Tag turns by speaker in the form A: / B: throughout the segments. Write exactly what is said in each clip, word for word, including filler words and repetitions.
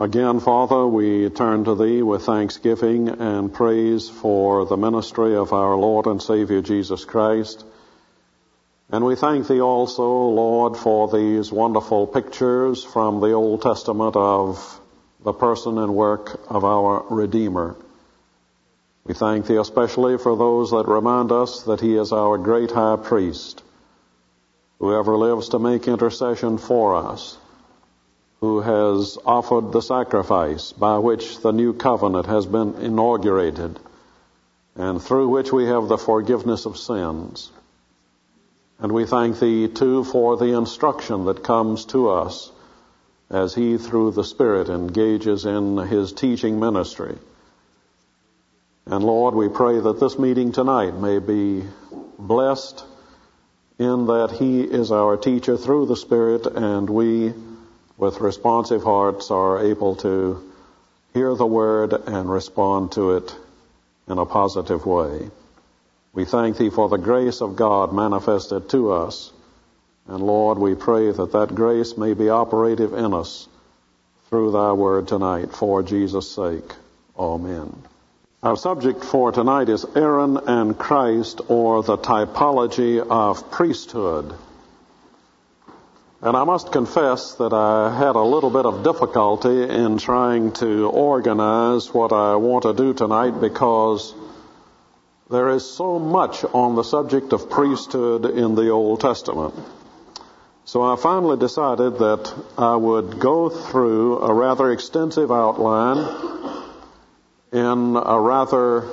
A: Again, Father, we turn to Thee with thanksgiving and praise for the ministry of our Lord and Savior Jesus Christ. And we thank Thee also, Lord, for these wonderful pictures from the Old Testament of the person and work of our Redeemer. We thank Thee especially for those that remind us that He is our great high priest, who ever lives to make intercession for us, who has offered the sacrifice by which the new covenant has been inaugurated, and through which we have the forgiveness of sins. And we thank Thee, too, for the instruction that comes to us as He, through the Spirit, engages in His teaching ministry. And Lord, we pray that this meeting tonight may be blessed in that He is our teacher through the Spirit, and we, with responsive hearts, are able to hear the Word and respond to it in a positive way. We thank Thee for the grace of God manifested to us. And Lord, we pray that that grace may be operative in us through Thy Word tonight, for Jesus' sake. Amen. Our subject for tonight is Aaron and Christ, or the typology of priesthood. And I must confess that I had a little bit of difficulty in trying to organize what I want to do tonight, because there is so much on the subject of priesthood in the Old Testament. So I finally decided that I would go through a rather extensive outline in a rather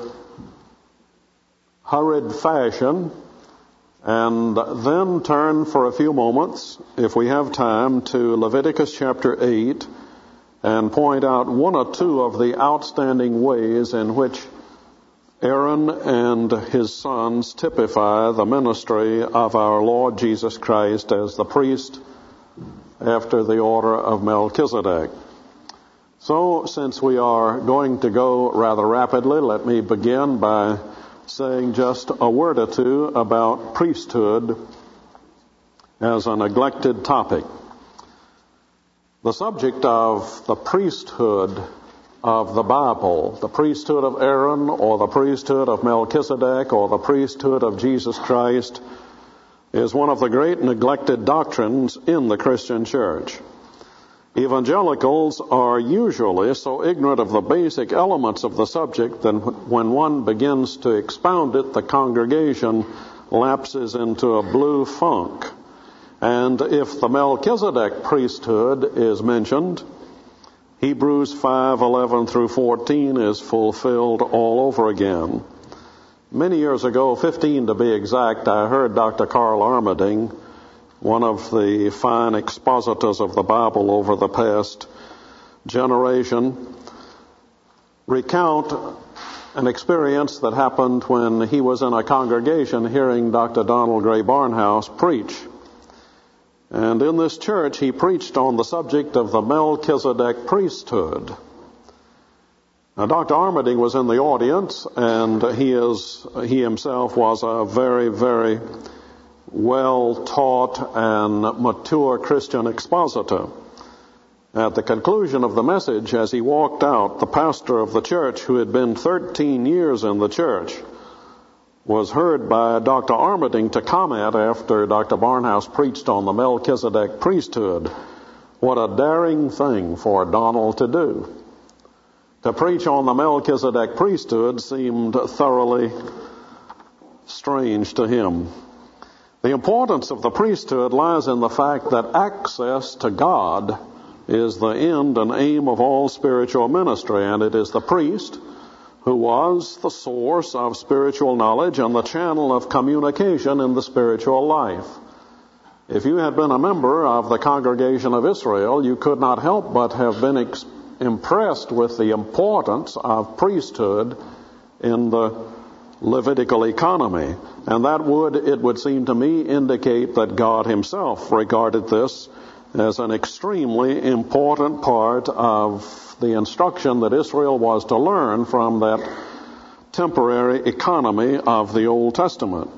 A: hurried fashion, and then turn for a few moments, if we have time, to Leviticus chapter eight and point out one or two of the outstanding ways in which Aaron and his sons typify the ministry of our Lord Jesus Christ as the priest after the order of Melchizedek. So, since we are going to go rather rapidly, let me begin by saying just a word or two about priesthood as a neglected topic. The subject of the priesthood of the Bible, the priesthood of Aaron, or the priesthood of Melchizedek, or the priesthood of Jesus Christ, is one of the great neglected doctrines in the Christian church. Evangelicals are usually so ignorant of the basic elements of the subject that when one begins to expound it, the congregation lapses into a blue funk. And if the Melchizedek priesthood is mentioned, Hebrews five eleven through fourteen is fulfilled all over again. Many years ago, fifteen to be exact, I heard Doctor Carl Armading, one of the fine expositors of the Bible over the past generation, recount an experience that happened when he was in a congregation hearing Doctor Donald Gray Barnhouse preach. And in this church, he preached on the subject of the Melchizedek priesthood. Now, Doctor Armading was in the audience, and he is he himself was a very, very well-taught and mature Christian expositor. At the conclusion of the message, as he walked out, the pastor of the church, who had been thirteen years in the church, was heard by Doctor Armading to comment after Doctor Barnhouse preached on the Melchizedek priesthood. What a daring thing for Donald to do. To preach on the Melchizedek priesthood seemed thoroughly strange to him. The importance of the priesthood lies in the fact that access to God is the end and aim of all spiritual ministry, and it is the priest who was the source of spiritual knowledge and the channel of communication in the spiritual life. If you had been a member of the congregation of Israel, you could not help but have been ex- impressed with the importance of priesthood in the Levitical economy. And that would, it would seem to me, indicate that God Himself regarded this as an extremely important part of the instruction that Israel was to learn from that temporary economy of the Old Testament.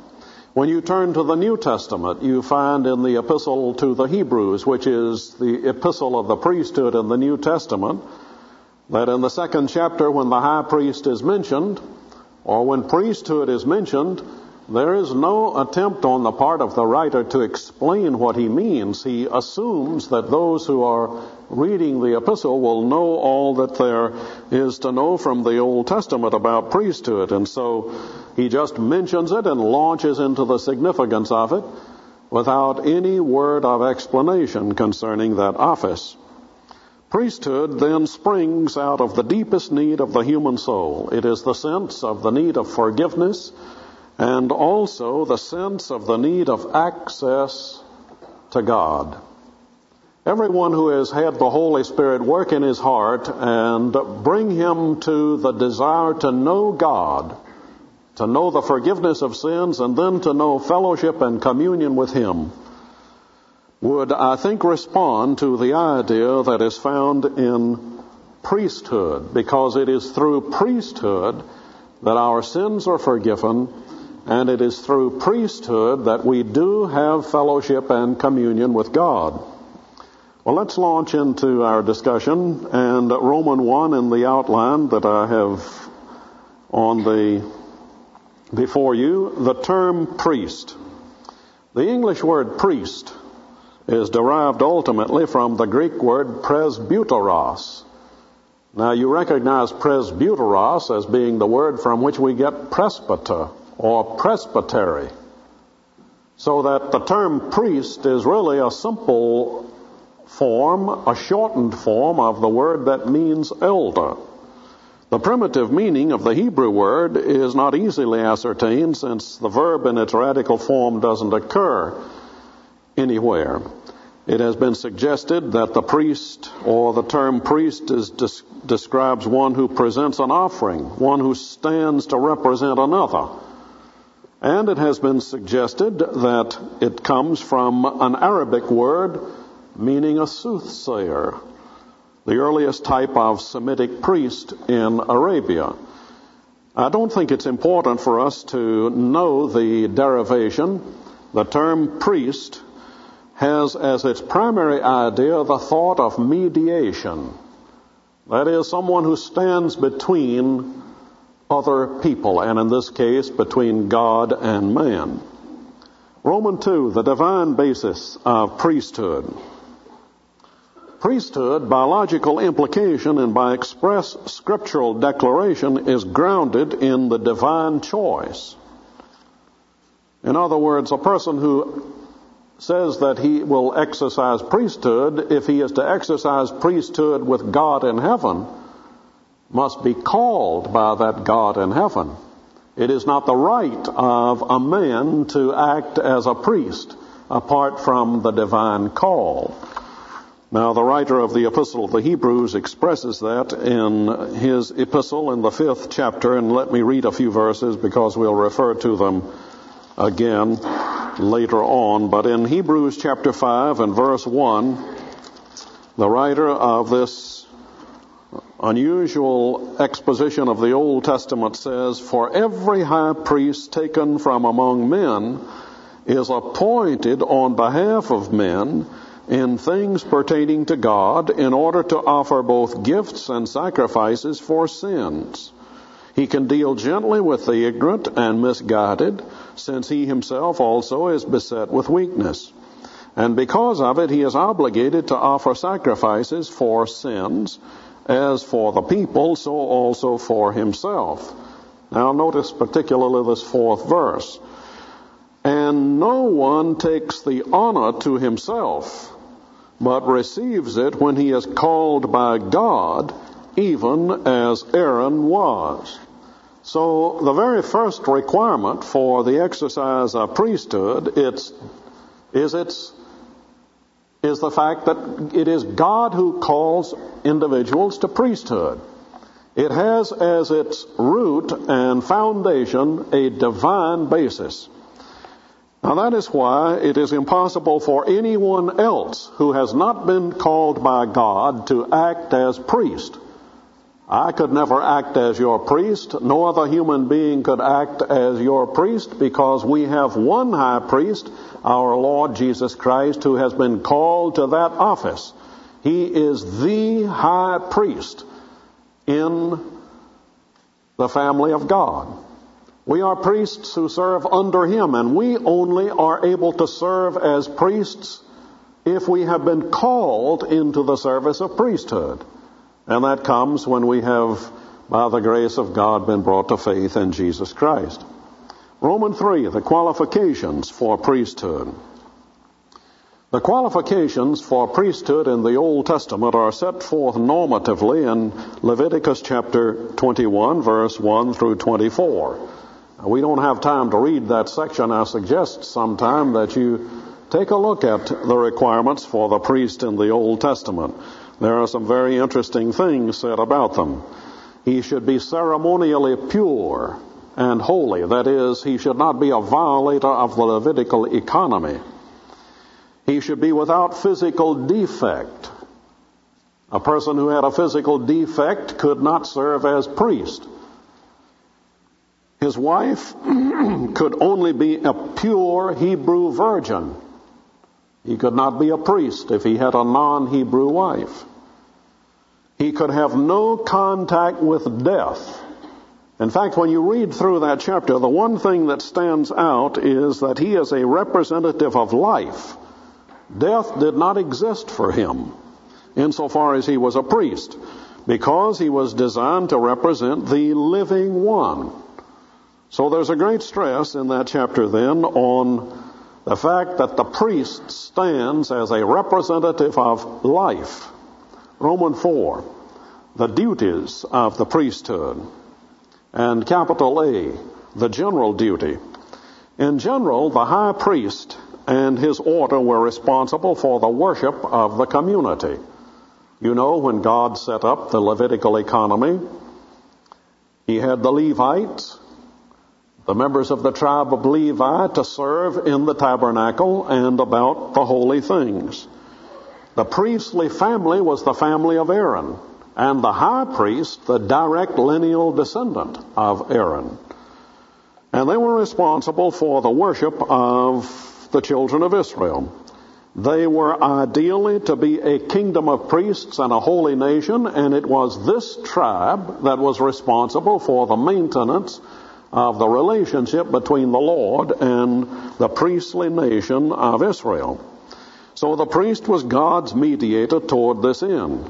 A: When you turn to the New Testament, you find in the Epistle to the Hebrews, which is the epistle of the priesthood in the New Testament, that in the second chapter, when the high priest is mentioned, or when priesthood is mentioned, there is no attempt on the part of the writer to explain what he means. He assumes that those who are reading the epistle will know all that there is to know from the Old Testament about priesthood. And so he just mentions it and launches into the significance of it without any word of explanation concerning that office. Priesthood then springs out of the deepest need of the human soul. It is the sense of the need of forgiveness and also the sense of the need of access to God. Everyone who has had the Holy Spirit work in his heart and bring him to the desire to know God, to know the forgiveness of sins, and then to know fellowship and communion with Him, would, I think, respond to the idea that is found in priesthood, because it is through priesthood that our sins are forgiven, and it is through priesthood that we do have fellowship and communion with God. Well, let's launch into our discussion, and Romans one in the outline that I have on the before you, the term priest. The English word priest is derived ultimately from the Greek word presbyteros. Now, you recognize presbyteros as being the word from which we get presbyter or presbytery. So that the term priest is really a simple form, a shortened form of the word that means elder. The primitive meaning of the Hebrew word is not easily ascertained, since the verb in its radical form doesn't occur anywhere. It has been suggested that the priest, or the term priest, is des- describes one who presents an offering, one who stands to represent another. And it has been suggested that it comes from an Arabic word meaning a soothsayer, the earliest type of Semitic priest in Arabia. I don't think it's important for us to know the derivation. The term priest has as its primary idea the thought of mediation. That is, someone who stands between other people, and in this case, between God and man. Romans two, the divine basis of priesthood. Priesthood, by logical implication and by express scriptural declaration, is grounded in the divine choice. In other words, a person who says that he will exercise priesthood, if he is to exercise priesthood with God in heaven, must be called by that God in heaven. It is not the right of a man to act as a priest apart from the divine call. Now, the writer of the Epistle of the Hebrews expresses that in his epistle in the fifth chapter, and let me read a few verses because we'll refer to them again later on. But in Hebrews chapter five and verse one, the writer of this unusual exposition of the Old Testament says, "For every high priest taken from among men is appointed on behalf of men in things pertaining to God, in order to offer both gifts and sacrifices for sins. He can deal gently with the ignorant and misguided, since he himself also is beset with weakness. And because of it, he is obligated to offer sacrifices for sins, as for the people, so also for himself." Now notice particularly this fourth verse. "And no one takes the honor to himself, but receives it when he is called by God, even as Aaron was." So the very first requirement for the exercise of priesthood it's, is, it's, is the fact that it is God who calls individuals to priesthood. It has as its root and foundation a divine basis. Now that is why it is impossible for anyone else who has not been called by God to act as priest. I could never act as your priest. No other human being could act as your priest, because we have one high priest, our Lord Jesus Christ, who has been called to that office. He is the high priest in the family of God. We are priests who serve under him, and we only are able to serve as priests if we have been called into the service of priesthood. And that comes when we have, by the grace of God, been brought to faith in Jesus Christ. Romans three, the qualifications for priesthood. The qualifications for priesthood in the Old Testament are set forth normatively in Leviticus chapter twenty-one, verse one through twenty-four. We don't have time to read that section. I suggest sometime that you take a look at the requirements for the priest in the Old Testament. There are some very interesting things said about them. He should be ceremonially pure and holy. That is, he should not be a violator of the Levitical economy. He should be without physical defect. A person who had a physical defect could not serve as priest. His wife could only be a pure Hebrew virgin. He could not be a priest if he had a non-Hebrew wife. He could have no contact with death. In fact, when you read through that chapter, the one thing that stands out is that he is a representative of life. Death did not exist for him insofar as he was a priest, because he was designed to represent the living one. So there's a great stress in that chapter then on the fact that the priest stands as a representative of life. Romans four, the duties of the priesthood. And capital A, the general duty. In general, the high priest and his order were responsible for the worship of the community. You know, when God set up the Levitical economy, he had the Levites, the members of the tribe of Levi, to serve in the tabernacle and about the holy things. The priestly family was the family of Aaron, and the high priest, the direct lineal descendant of Aaron. And they were responsible for the worship of the children of Israel. They were ideally to be a kingdom of priests and a holy nation, and it was this tribe that was responsible for the maintenance of the relationship between the Lord and the priestly nation of Israel. So the priest was God's mediator toward this end.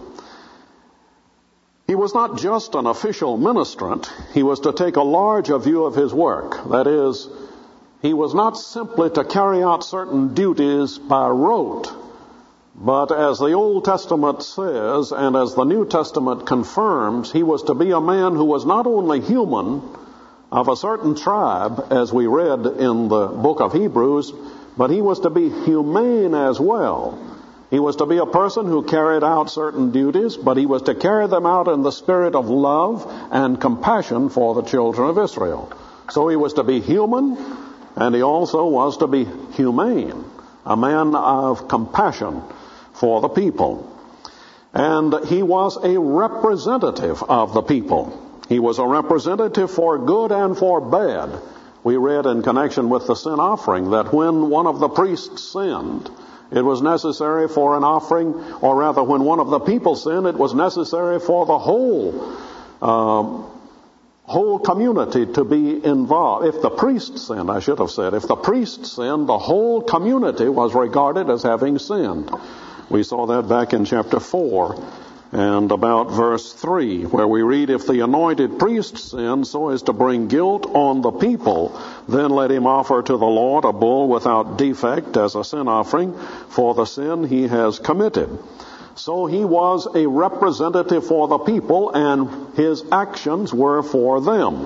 A: He was not just an official ministrant. He was to take a larger view of his work. That is, he was not simply to carry out certain duties by rote, but as the Old Testament says, and as the New Testament confirms, he was to be a man who was not only human, of a certain tribe, as we read in the book of Hebrews, but he was to be humane as well. He was to be a person who carried out certain duties, but he was to carry them out in the spirit of love and compassion for the children of Israel. So he was to be human, and he also was to be humane, a man of compassion for the people. And he was a representative of the people. He was a representative for good and for bad. We read in connection with the sin offering that when one of the priests sinned, it was necessary for an offering, or rather when one of the people sinned, it was necessary for the whole um, whole community to be involved. If the priest sinned, I should have said, if the priest sinned, the whole community was regarded as having sinned. We saw that back in chapter four. And about verse three, where we read, if the anointed priest sins so as to bring guilt on the people, then let him offer to the Lord a bull without defect as a sin offering for the sin he has committed. So he was a representative for the people, and his actions were for them.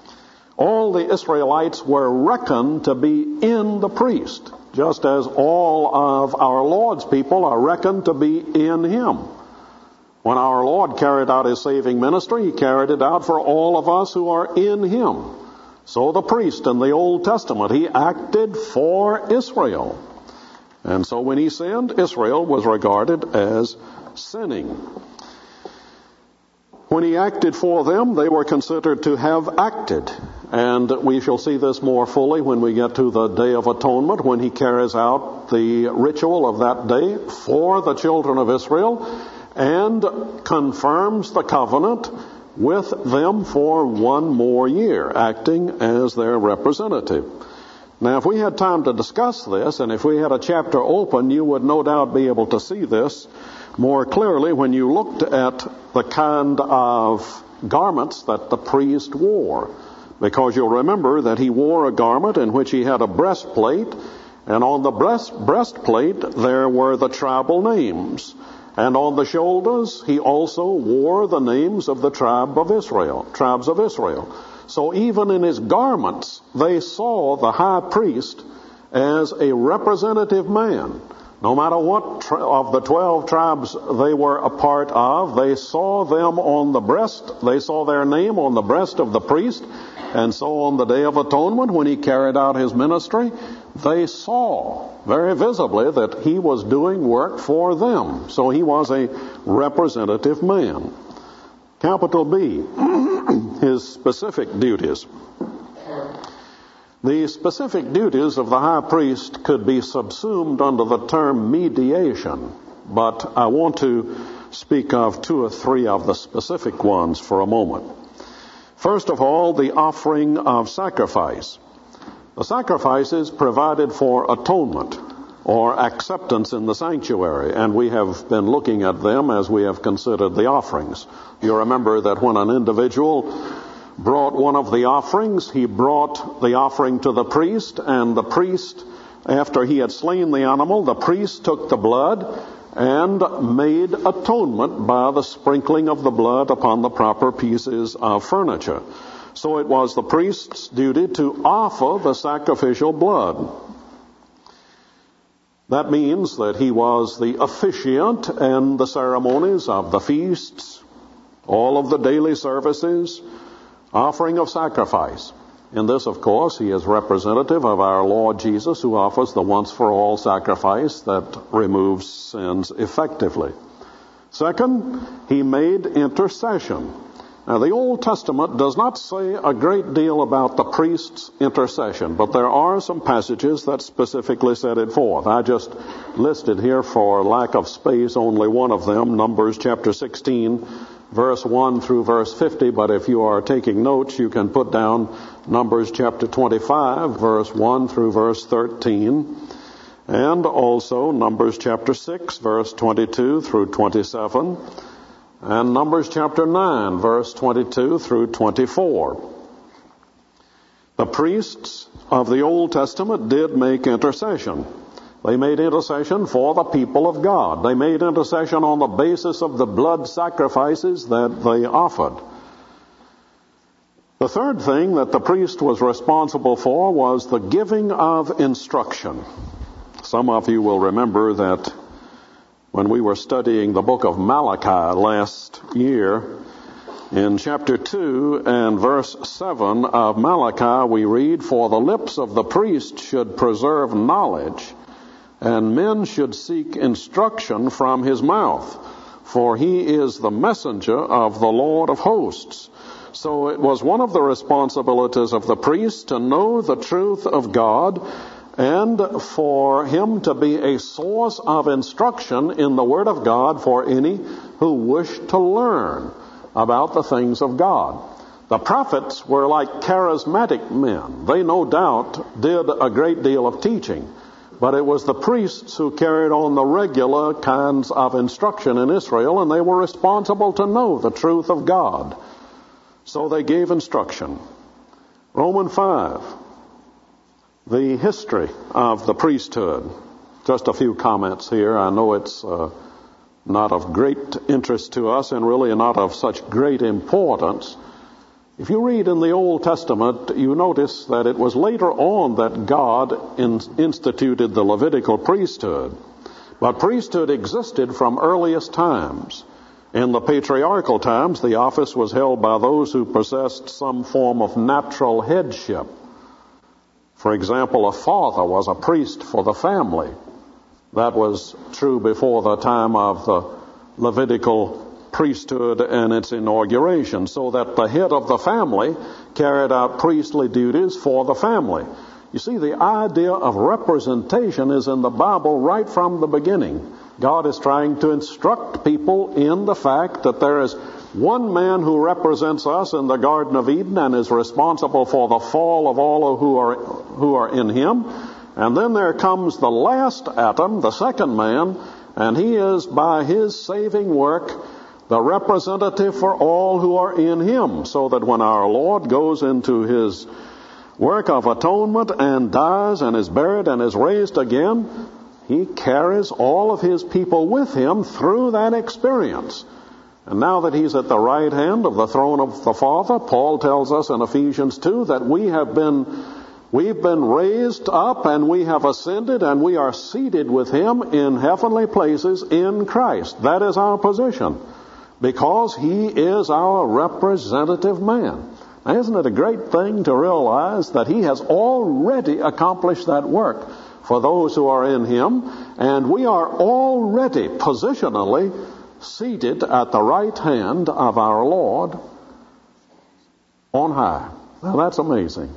A: All the Israelites were reckoned to be in the priest, just as all of our Lord's people are reckoned to be in him. When our Lord carried out his saving ministry, he carried it out for all of us who are in him. So the priest in the Old Testament, he acted for Israel. And so when he sinned, Israel was regarded as sinning. When he acted for them, they were considered to have acted. And we shall see this more fully when we get to the Day of Atonement, when he carries out the ritual of that day for the children of Israel and confirms the covenant with them for one more year, acting as their representative. Now, if we had time to discuss this, and if we had a chapter open, you would no doubt be able to see this more clearly when you looked at the kind of garments that the priest wore. Because you'll remember that he wore a garment in which he had a breastplate, and on the breast, breastplate there were the tribal names. And on the shoulders he also wore the names of the tribe of Israel, tribes of Israel. So even in his garments, they saw the high priest as a representative man. No matter what tri- of the twelve tribes they were a part of, they saw them on the breast, they saw their name on the breast of the priest. And so on the Day of Atonement, when he carried out his ministry, they saw very visibly that he was doing work for them. So he was a representative man. Capital B, his specific duties. The specific duties of the high priest could be subsumed under the term mediation, but I want to speak of two or three of the specific ones for a moment. First of all, the offering of sacrifice. The sacrifices provided for atonement or acceptance in the sanctuary, and we have been looking at them as we have considered the offerings. You remember that when an individual brought one of the offerings, he brought the offering to the priest, and the priest, after he had slain the animal, the priest took the blood and made atonement by the sprinkling of the blood upon the proper pieces of furniture. So it was the priest's duty to offer the sacrificial blood. That means that he was the officiant in the ceremonies of the feasts, all of the daily services, offering of sacrifice. In this, of course, he is representative of our Lord Jesus, who offers the once-for-all sacrifice that removes sins effectively. Second, he made intercession. Now, the Old Testament does not say a great deal about the priest's intercession, but there are some passages that specifically set it forth. I just listed here, for lack of space, only one of them, Numbers chapter sixteen, verse one through verse fifty, but if you are taking notes, you can put down Numbers chapter twenty-five, verse one through verse thirteen, and also Numbers chapter six, verse twenty-two through twenty-seven, and Numbers chapter nine, verse twenty-two through twenty-four. The priests of the Old Testament did make intercession. They made intercession for the people of God. They made intercession on the basis of the blood sacrifices that they offered. The third thing that the priest was responsible for was the giving of instruction. Some of you will remember that when we were studying the book of Malachi last year, in chapter two and verse seven of Malachi, we read, "For the lips of the priest should preserve knowledge, and men should seek instruction from his mouth, for he is the messenger of the Lord of hosts." So it was one of the responsibilities of the priest to know the truth of God, and for him to be a source of instruction in the Word of God for any who wished to learn about the things of God. The prophets were like charismatic men. They no doubt did a great deal of teaching, but it was the priests who carried on the regular kinds of instruction in Israel, and they were responsible to know the truth of God. So they gave instruction. Romans five, the history of the priesthood. Just a few comments here. I know it's uh, not of great interest to us and really not of such great importance. If you read in the Old Testament, you notice that it was later on that God in, instituted the Levitical priesthood. But priesthood existed from earliest times. In the patriarchal times, the office was held by those who possessed some form of natural headship. For example, a father was a priest for the family. That was true before the time of the Levitical priesthood and its inauguration, so that the head of the family carried out priestly duties for the family. You see, the idea of representation is in the Bible right from the beginning. God is trying to instruct people in the fact that there is one man who represents us in the Garden of Eden and is responsible for the fall of all who are who are in him. And then there comes the last Adam, the second man, and he is, by his saving work, the representative for all who are in him, so that when our Lord goes into his work of atonement and dies and is buried and is raised again, he carries all of his people with him through that experience. And now that he's at the right hand of the throne of the Father, Paul tells us in Ephesians two that we have been, we've been raised up and we have ascended and we are seated with him in heavenly places in Christ. That is our position, because he is our representative man. Now, isn't it a great thing to realize that he has already accomplished that work for those who are in him, and we are already positionally seated at the right hand of our Lord on high. Now, that's amazing.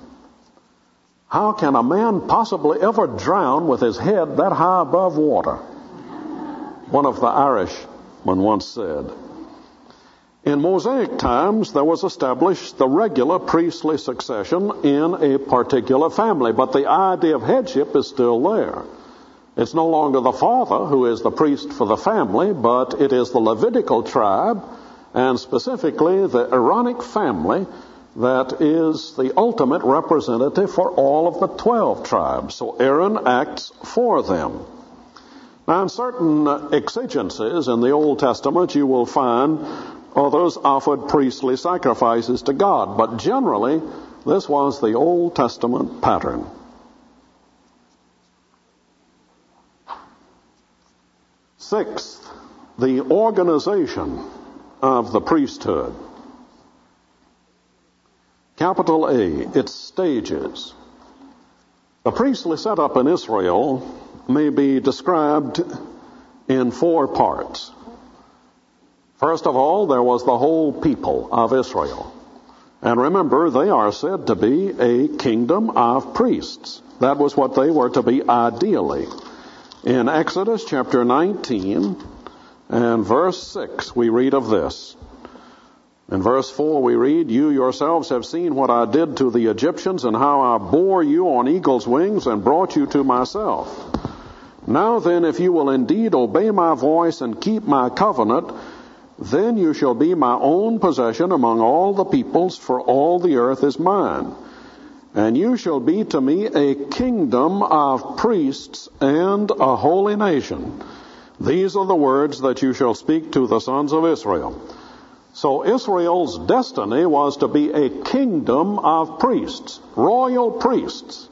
A: How can a man possibly ever drown with his head that high above water? One of the Irishmen once said. In Mosaic times, there was established the regular priestly succession in a particular family, but the idea of headship is still there. It's no longer the father who is the priest for the family, but it is the Levitical tribe, and specifically the Aaronic family, that is the ultimate representative for all of the twelve tribes. So Aaron acts for them. Now, in certain exigencies in the Old Testament, you will find others offered priestly sacrifices to God, but generally, this was the Old Testament pattern. Sixth, the organization of the priesthood. Capital A, its stages. The priestly setup in Israel may be described in four parts. First of all, there was the whole people of Israel. And remember, they are said to be a kingdom of priests. That was what they were to be ideally. In Exodus chapter nineteen and verse six, we read of this. In verse four we read, "You yourselves have seen what I did to the Egyptians and how I bore you on eagle's wings and brought you to myself. Now then, if you will indeed obey my voice and keep my covenant, then you shall be my own possession among all the peoples, for all the earth is mine. And you shall be to me a kingdom of priests and a holy nation. These are the words that you shall speak to the sons of Israel." So Israel's destiny was to be a kingdom of priests, royal priests.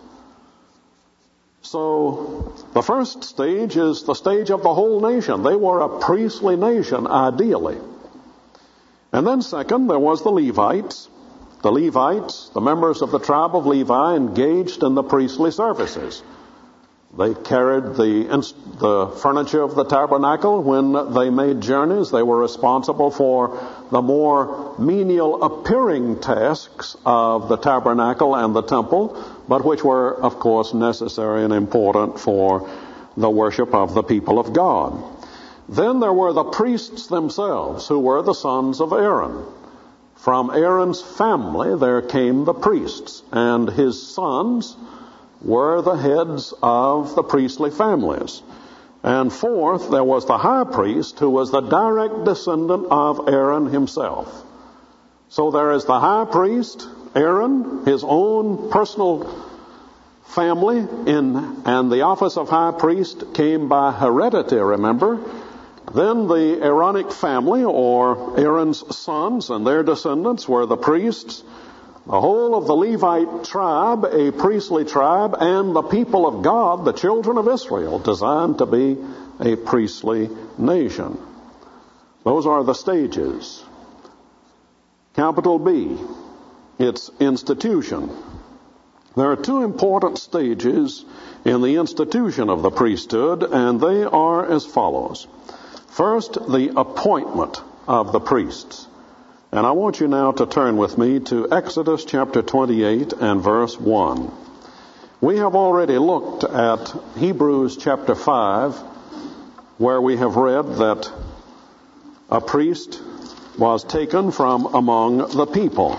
A: So the first stage is the stage of the whole nation. They were a priestly nation, ideally. And then second, there was the Levites. The Levites, the members of the tribe of Levi, engaged in the priestly services. They carried the, the furniture of the tabernacle when they made journeys. They were responsible for the more menial appearing tasks of the tabernacle and the temple, but which were, of course, necessary and important for the worship of the people of God. Then there were the priests themselves, who were the sons of Aaron. From Aaron's family there came the priests, and his sons were the heads of the priestly families. And fourth, there was the high priest, who was the direct descendant of Aaron himself. So there is the high priest, Aaron, his own personal family, in, and the office of high priest came by heredity, remember. Then the Aaronic family, or Aaron's sons and their descendants, were the priests. The whole of the Levite tribe, a priestly tribe, and the people of God, the children of Israel, designed to be a priestly nation. Those are the stages. Capital B, its institution. There are two important stages in the institution of the priesthood, and they are as follows. First, the appointment of the priests. And I want you now to turn with me to Exodus chapter twenty-eight and verse one. We have already looked at Hebrews chapter five, where we have read that a priest was taken from among the people.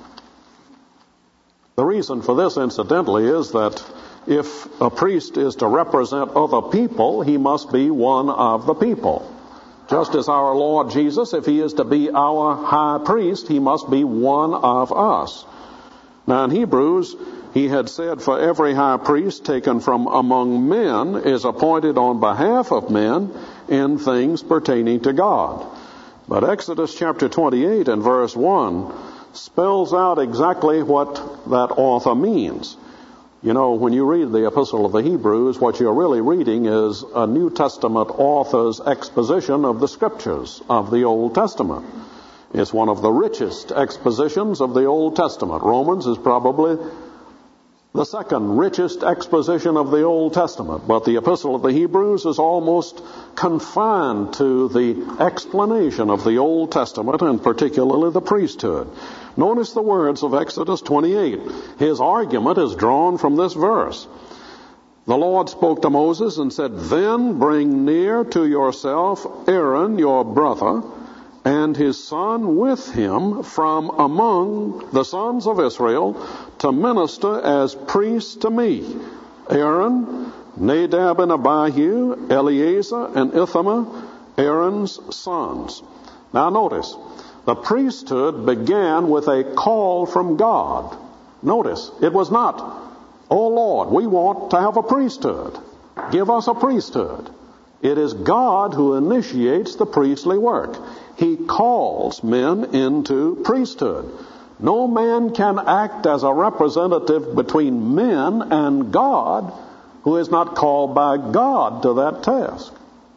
A: The reason for this, incidentally, is that if a priest is to represent other people, he must be one of the people. Just as our Lord Jesus, if he is to be our high priest, he must be one of us. Now in Hebrews, he had said, for every high priest taken from among men is appointed on behalf of men in things pertaining to God. But Exodus chapter twenty-eight and verse one spells out exactly what that author means. You know, when you read the Epistle of the Hebrews, what you're really reading is a New Testament author's exposition of the Scriptures of the Old Testament. It's one of the richest expositions of the Old Testament. Romans is probably the second richest exposition of the Old Testament. But the Epistle of the Hebrews is almost confined to the explanation of the Old Testament, and particularly the priesthood. Notice the words of Exodus twenty-eight. His argument is drawn from this verse. The Lord spoke to Moses and said, then bring near to yourself Aaron your brother and his son with him from among the sons of Israel to minister as priests to me. Aaron, Nadab and Abihu, Eleazar and Ithamar, Aaron's sons. Now notice, the priesthood began with a call from God. Notice, it was not, oh Lord, we want to have a priesthood. Give us a priesthood. It is God who initiates the priestly work. He calls men into priesthood. No man can act as a representative between men and God who is not called by God to that task.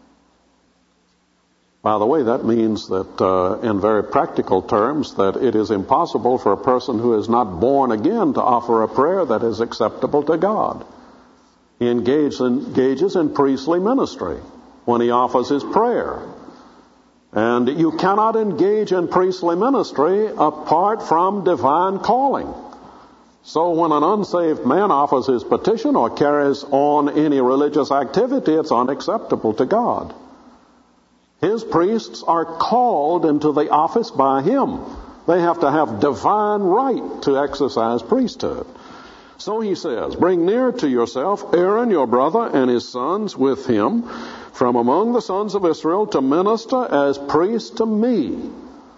A: By the way, that means that uh, in very practical terms, that it is impossible for a person who is not born again to offer a prayer that is acceptable to God. He engages in, engages in priestly ministry when he offers his prayer. And you cannot engage in priestly ministry apart from divine calling. So when an unsaved man offers his petition or carries on any religious activity, it's unacceptable to God. His priests are called into the office by him. They have to have divine right to exercise priesthood. So he says, bring near to yourself Aaron your brother and his sons with him from among the sons of Israel to minister as priests to me.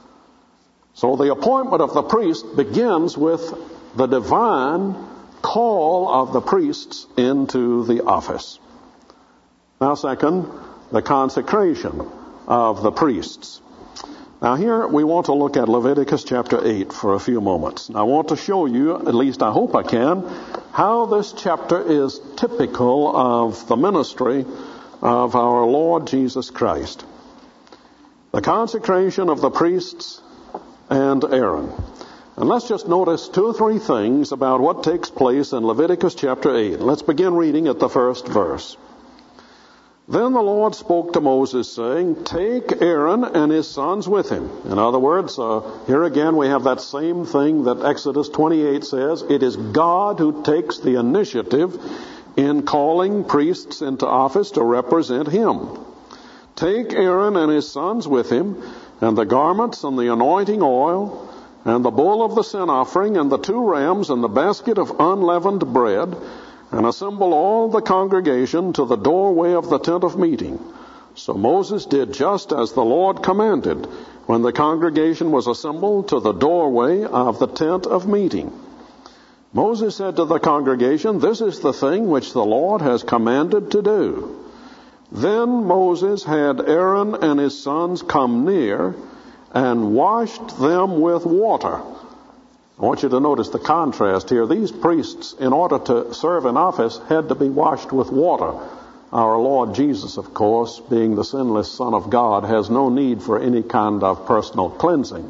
A: So the appointment of the priest begins with the divine call of the priests into the office. Now second, the consecration of the priests. Now here we want to look at Leviticus chapter eight for a few moments. I want to show you, at least I hope I can, how this chapter is typical of the ministry of our Lord Jesus Christ. The consecration of the priests and Aaron. And let's just notice two or three things about what takes place in Leviticus chapter eight. Let's begin reading at the first verse. Then the Lord spoke to Moses, saying, take Aaron and his sons with him. In other words, uh, here again we have that same thing that Exodus twenty-eight says. It is God who takes the initiative in calling priests into office to represent him. Take Aaron and his sons with him, and the garments and the anointing oil, and the bull of the sin offering, and the two rams, and the basket of unleavened bread, and assemble all the congregation to the doorway of the tent of meeting. So Moses did just as the Lord commanded, when the congregation was assembled to the doorway of the tent of meeting. Moses said to the congregation, this is the thing which the Lord has commanded to do. Then Moses had Aaron and his sons come near and washed them with water. I want you to notice the contrast here. These priests, in order to serve in office, had to be washed with water. Our Lord Jesus, of course, being the sinless Son of God, has no need for any kind of personal cleansing.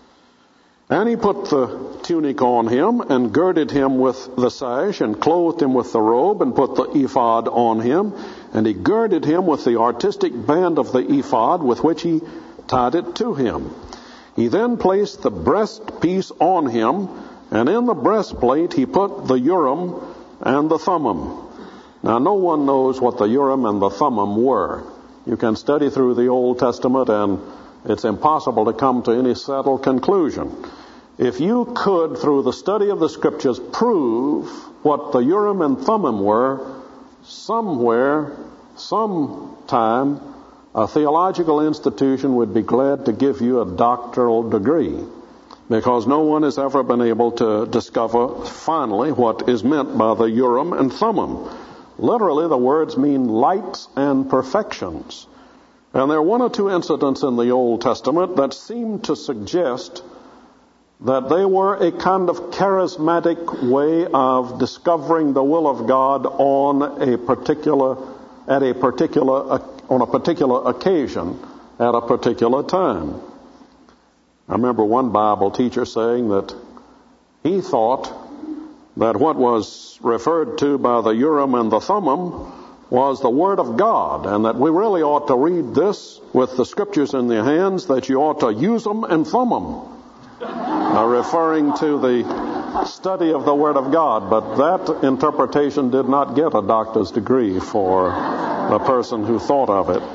A: And he put the tunic on him and girded him with the sash and clothed him with the robe and put the ephod on him. And he girded him with the artistic band of the ephod with which he tied it to him. He then placed the breastpiece on him, and in the breastplate he put the Urim and the Thummim. Now, no one knows what the Urim and the Thummim were. You can study through the Old Testament, and it's impossible to come to any settled conclusion. If you could, through the study of the Scriptures, prove what the Urim and Thummim were, somewhere, sometime, a theological institution would be glad to give you a doctoral degree, because no one has ever been able to discover finally what is meant by the Urim and Thummim. Literally, the words mean lights and perfections. And there are one or two incidents in the Old Testament that seem to suggest that they were a kind of charismatic way of discovering the will of God on a particular, at a particular, on a particular occasion, at a particular time. I remember one Bible teacher saying that he thought that what was referred to by the Urim and the Thummim was the Word of God, and that we really ought to read this with the Scriptures in their hands, that you ought to use them and thumb them. Uh, referring to the study of the Word of God, but that interpretation did not get a doctor's degree for the person who thought of it.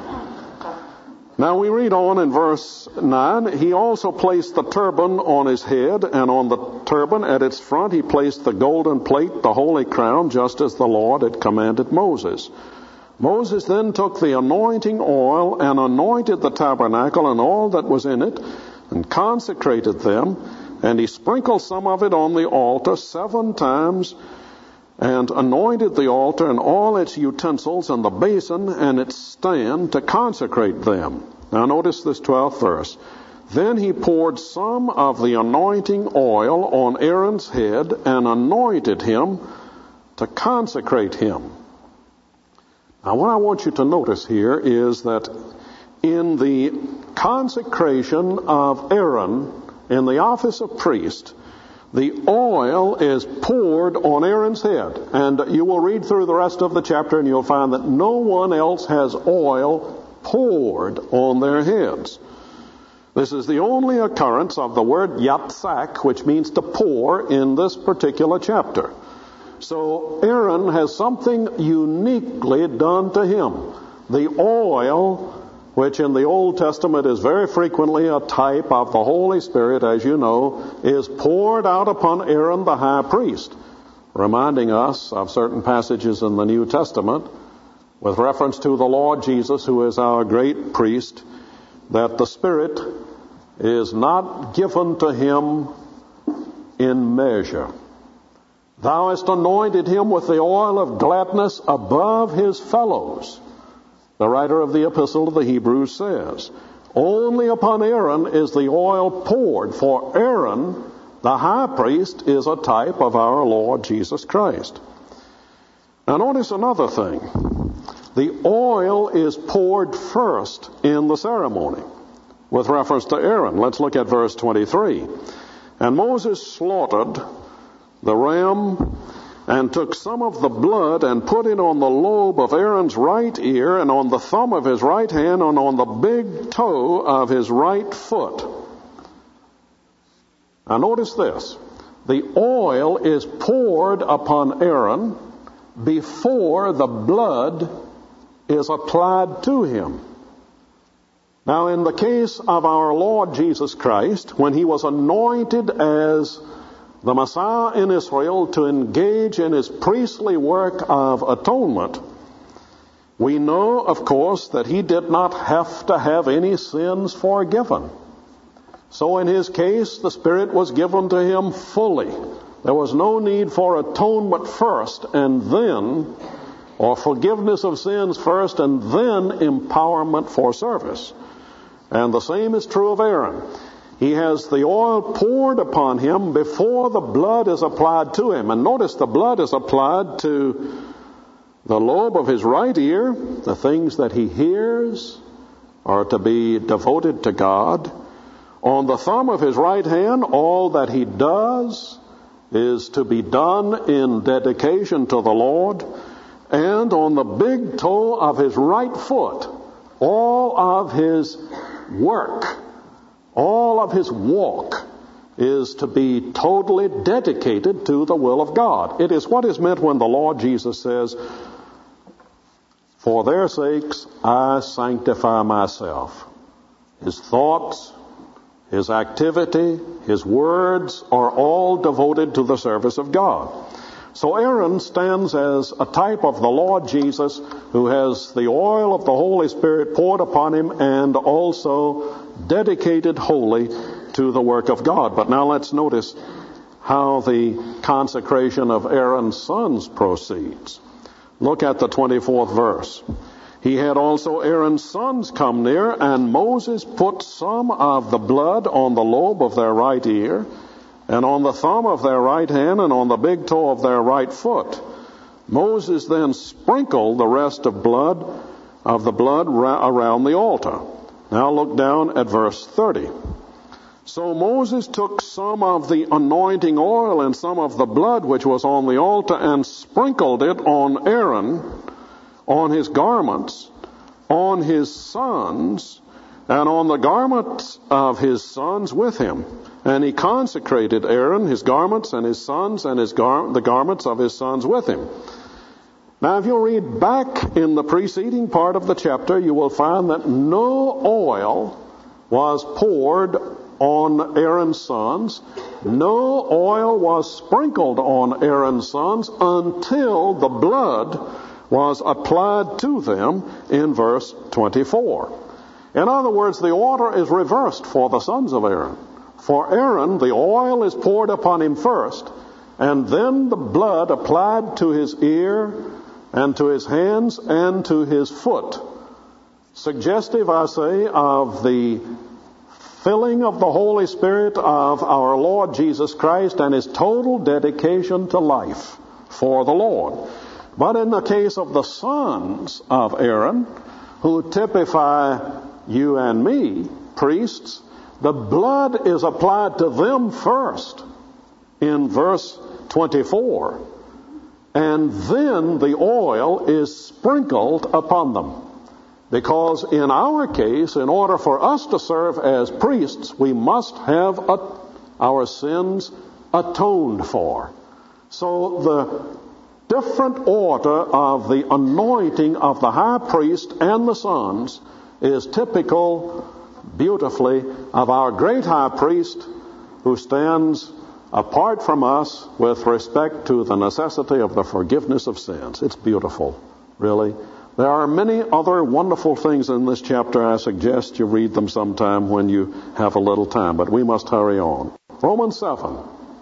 A: Now we read on in verse nine, he also placed the turban on his head, and on the turban at its front he placed the golden plate, the holy crown, just as the Lord had commanded Moses. Moses then took the anointing oil and anointed the tabernacle and all that was in it, and consecrated them, and he sprinkled some of it on the altar seven times, and anointed the altar and all its utensils and the basin and its stand to consecrate them. Now notice this twelfth verse. Then he poured some of the anointing oil on Aaron's head and anointed him to consecrate him. Now what I want you to notice here is that in the consecration of Aaron in the office of priest, the oil is poured on Aaron's head. And you will read through the rest of the chapter and you'll find that no one else has oil poured on their heads. This is the only occurrence of the word yatsak, which means to pour, in this particular chapter. So Aaron has something uniquely done to him. The oil, which in the Old Testament is very frequently a type of the Holy Spirit, as you know, is poured out upon Aaron the high priest, reminding us of certain passages in the New Testament with reference to the Lord Jesus, who is our great priest, that the Spirit is not given to him in measure. Thou hast anointed him with the oil of gladness above his fellows. The writer of the Epistle to the Hebrews says, only upon Aaron is the oil poured, for Aaron, the high priest, is a type of our Lord Jesus Christ. Now notice another thing. The oil is poured first in the ceremony with reference to Aaron. Let's look at verse twenty-three. And Moses slaughtered the ram and took some of the blood and put it on the lobe of Aaron's right ear and on the thumb of his right hand and on the big toe of his right foot. Now notice this. The oil is poured upon Aaron before the blood is applied to him. Now in the case of our Lord Jesus Christ, when he was anointed as the Messiah in Israel to engage in his priestly work of atonement, we know, of course, that he did not have to have any sins forgiven. So in his case, the Spirit was given to him fully. There was no need for atonement first and then, or forgiveness of sins first and then empowerment for service. And the same is true of Aaron. He has the oil poured upon him before the blood is applied to him. And notice the blood is applied to the lobe of his right ear. The things that he hears are to be devoted to God. On the thumb of his right hand, all that he does is to be done in dedication to the Lord. And on the big toe of his right foot, all of his work, all of his walk is to be totally dedicated to the will of God. It is what is meant when the Lord Jesus says, "For their sakes I sanctify myself." His thoughts, his activity, his words are all devoted to the service of God. So Aaron stands as a type of the Lord Jesus, who has the oil of the Holy Spirit poured upon him and also dedicated wholly to the work of God. But now let's notice how the consecration of Aaron's sons proceeds. Look at the twenty-fourth verse. "He had also Aaron's sons come near, and Moses put some of the blood on the lobe of their right ear, and on the thumb of their right hand, and on the big toe of their right foot. Moses then sprinkled the rest of blood of the blood ra- around the altar." Now look down at verse thirty. "So Moses took some of the anointing oil and some of the blood which was on the altar, and sprinkled it on Aaron, on his garments, on his sons, and on the garments of his sons with him. And he consecrated Aaron, his garments, and his sons, and his gar- the garments of his sons with him." Now, if you read back in the preceding part of the chapter, you will find that no oil was poured on Aaron's sons. No oil was sprinkled on Aaron's sons until the blood was applied to them in verse twenty-four. In other words, the order is reversed for the sons of Aaron. For Aaron, the oil is poured upon him first, and then the blood applied to his ear and to his hands and to his foot. Suggestive, I say, of the filling of the Holy Spirit of our Lord Jesus Christ and his total dedication to life for the Lord. But in the case of the sons of Aaron, who typify you and me, priests, the blood is applied to them first in verse twenty-four, and then the oil is sprinkled upon them. Because in our case, in order for us to serve as priests, we must have a, our sins atoned for. So the different order of the anointing of the high priest and the sons is typical, beautifully, of our great high priest who stands apart from us with respect to the necessity of the forgiveness of sins. It's beautiful, really. There are many other wonderful things in this chapter. I suggest you read them sometime when you have a little time, but we must hurry on. Romans seven.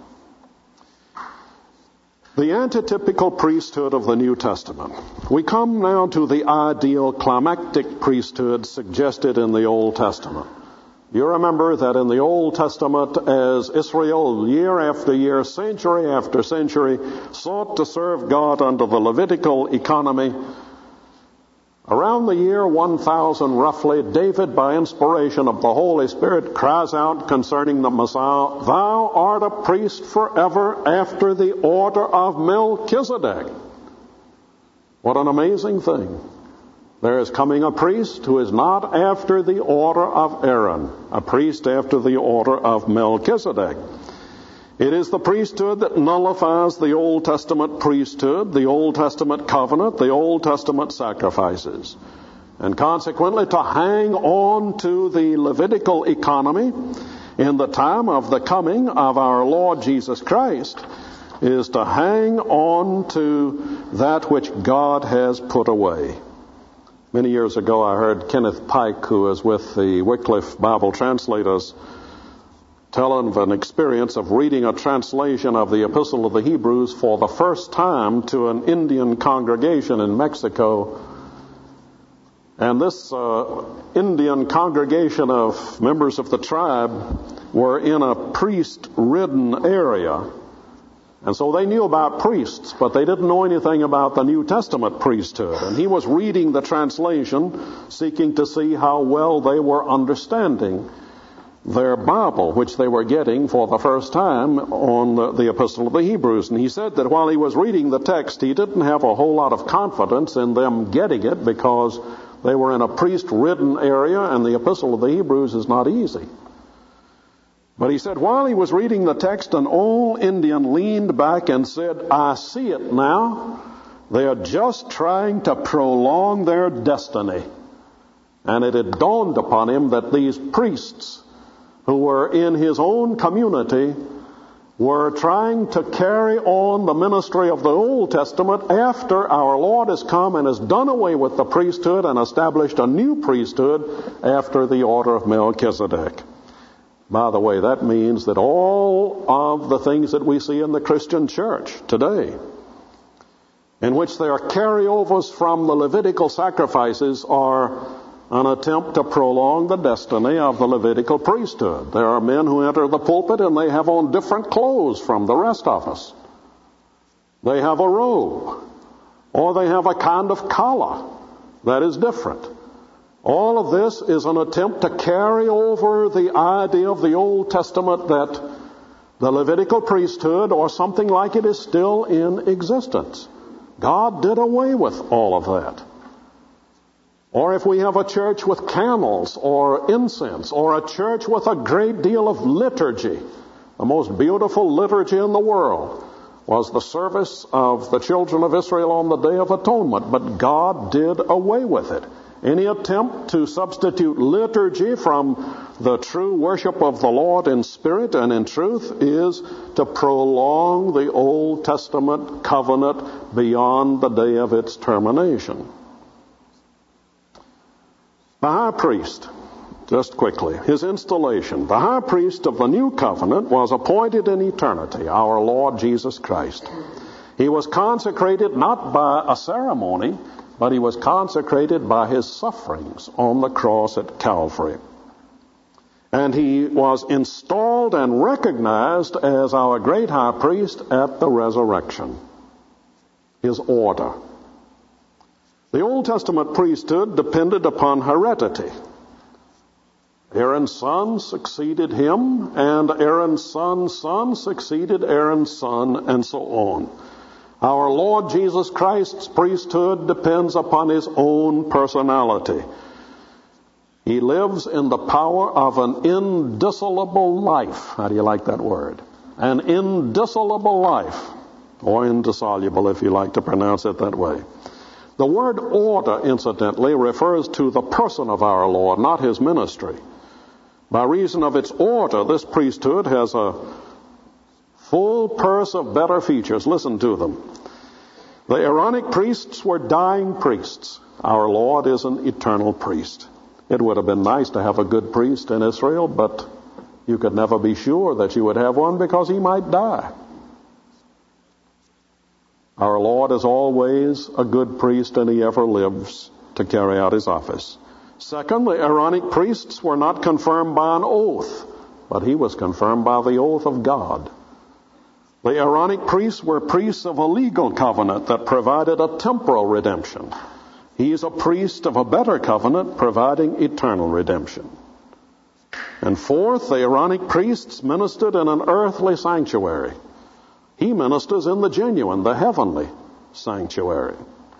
A: The antitypical priesthood of the New Testament. We come now to the ideal climactic priesthood suggested in the Old Testament. You remember that in the Old Testament, as Israel year after year, century after century, sought to serve God under the Levitical economy, around the year one thousand roughly, David, by inspiration of the Holy Spirit, cries out concerning the Messiah, "Thou art a priest forever after the order of Melchizedek." What an amazing thing. There is coming a priest who is not after the order of Aaron, a priest after the order of Melchizedek. It is the priesthood that nullifies the Old Testament priesthood, the Old Testament covenant, the Old Testament sacrifices. And consequently, to hang on to the Levitical economy in the time of the coming of our Lord Jesus Christ is to hang on to that which God has put away. Many years ago, I heard Kenneth Pike, who is with the Wycliffe Bible Translators, tell of an experience of reading a translation of the Epistle of the Hebrews for the first time to an Indian congregation in Mexico. And this uh, Indian congregation of members of the tribe were in a priest-ridden area. And so they knew about priests, but they didn't know anything about the New Testament priesthood. And he was reading the translation, seeking to see how well they were understanding their Bible, which they were getting for the first time on the, the Epistle of the Hebrews. And he said that while he was reading the text, he didn't have a whole lot of confidence in them getting it because They were in a priest-ridden area, and the Epistle of the Hebrews is not easy. But he said, while he was reading the text, an old Indian leaned back and said, I see it now. They are just trying to prolong their destiny. And it had dawned upon him that these priests who were in his own community were trying to carry on the ministry of the Old Testament after our Lord has come and has done away with the priesthood and established a new priesthood after the order of Melchizedek. By the way, that means that all of the things that we see in the Christian church today, in which there are carryovers from the Levitical sacrifices, are an attempt to prolong the destiny of the Levitical priesthood. There are men who enter the pulpit and they have on different clothes from the rest of us. They have a robe, or they have a kind of collar that is different. All of this is an attempt to carry over the idea of the Old Testament that the Levitical priesthood or something like it is still in existence. God did away with all of that. Or if we have a church with candles or incense, or a church with a great deal of liturgy, the most beautiful liturgy in the world was the service of the children of Israel on the Day of Atonement, but God did away with it. Any attempt to substitute liturgy from the true worship of the Lord in spirit and in truth is to prolong the Old Testament covenant beyond the day of its termination. The high priest, just quickly, his installation. The high priest of the new covenant was appointed in eternity, our Lord Jesus Christ. He was consecrated not by a ceremony, but he was consecrated by his sufferings on the cross at Calvary. And he was installed and recognized as our great high priest at the resurrection. His order. The Old Testament priesthood depended upon heredity. Aaron's son succeeded him, and Aaron's son's son succeeded Aaron's son, and so on. Our Lord Jesus Christ's priesthood depends upon his own personality. He lives in the power of an indissoluble life. How do you like that word? An indissoluble life, or indissoluble if you like to pronounce it that way. The word order, incidentally, refers to the person of our Lord, not his ministry. By reason of its order, this priesthood has a full purse of better features. Listen to them. The Aaronic priests were dying priests. Our Lord is an eternal priest. It would have been nice to have a good priest in Israel, but you could never be sure that you would have one because he might die. Our Lord is always a good priest, and he ever lives to carry out his office. Second, the Aaronic priests were not confirmed by an oath, but he was confirmed by the oath of God. The Aaronic priests were priests of a legal covenant that provided a temporal redemption. He is a priest of a better covenant providing eternal redemption. And fourth, the Aaronic priests ministered in an earthly sanctuary. He ministers in the genuine, the heavenly sanctuary.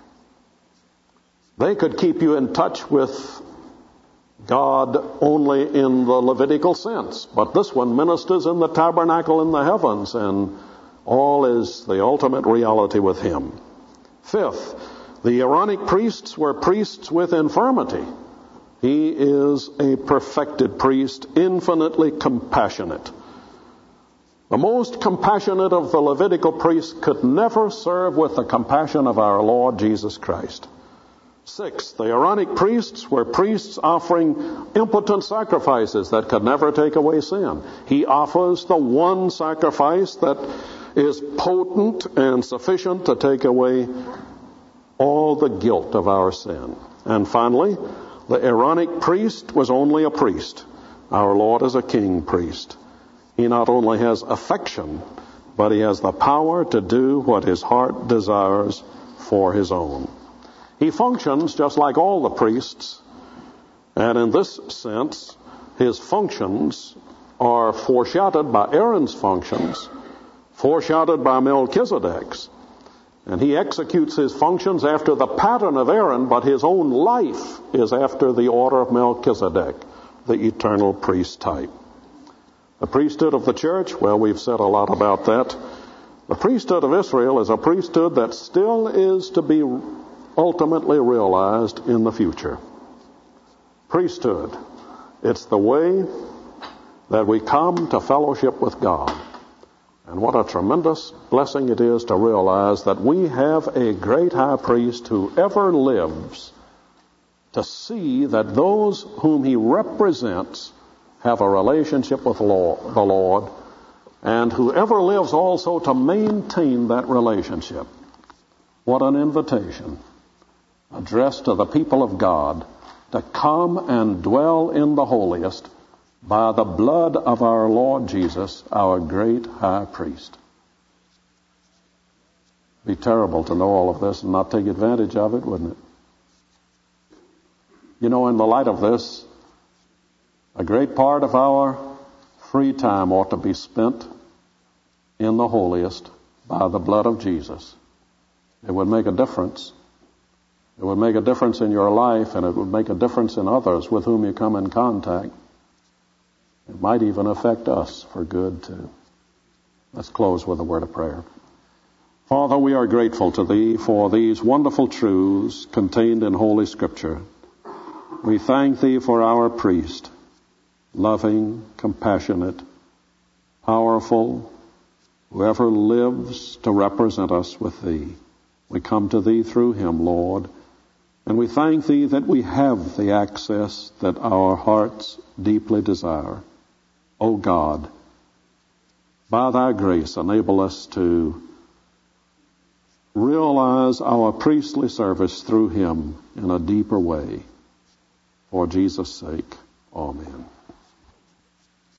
A: They could keep you in touch with God only in the Levitical sense, but this one ministers in the tabernacle in the heavens, and all is the ultimate reality with him. Fifth, the Aaronic priests were priests with infirmity. He is a perfected priest, infinitely compassionate. The most compassionate of the Levitical priests could never serve with the compassion of our Lord Jesus Christ. Sixth, the Aaronic priests were priests offering impotent sacrifices that could never take away sin. He offers the one sacrifice that is potent and sufficient to take away all the guilt of our sin. And finally, the Aaronic priest was only a priest. Our Lord is a king priest. He not only has affection, but he has the power to do what his heart desires for his own. He functions just like all the priests, and in this sense, his functions are foreshadowed by Aaron's functions, foreshadowed by Melchizedek's, And he executes his functions after the pattern of Aaron, but his own life is after the order of Melchizedek, the eternal priest type. The priesthood of the church, well, we've said a lot about that. The priesthood of Israel is a priesthood that still is to be ultimately realized in the future. Priesthood, it's the way that we come to fellowship with God. And what a tremendous blessing it is to realize that we have a great high priest who ever lives to see that those whom he represents have a relationship with the Lord, and whoever lives also to maintain that relationship. What an invitation addressed to the people of God to come and dwell in the holiest by the blood of our Lord Jesus, our great high priest. It'd be terrible to know all of this and not take advantage of it, wouldn't it? You know, in the light of this, a great part of our free time ought to be spent in the holiest by the blood of Jesus. It would make a difference. It would make a difference in your life, and it would make a difference in others with whom you come in contact. It might even affect us for good, too. Let's close with a word of prayer. Father, we are grateful to Thee for these wonderful truths contained in Holy Scripture. We thank Thee for our priest, loving, compassionate, powerful, whoever lives to represent us with Thee. We come to Thee through him, Lord, and we thank Thee that we have the access that our hearts deeply desire. O God, by Thy grace, enable us to realize our priestly service through him in a deeper way. For Jesus' sake, amen.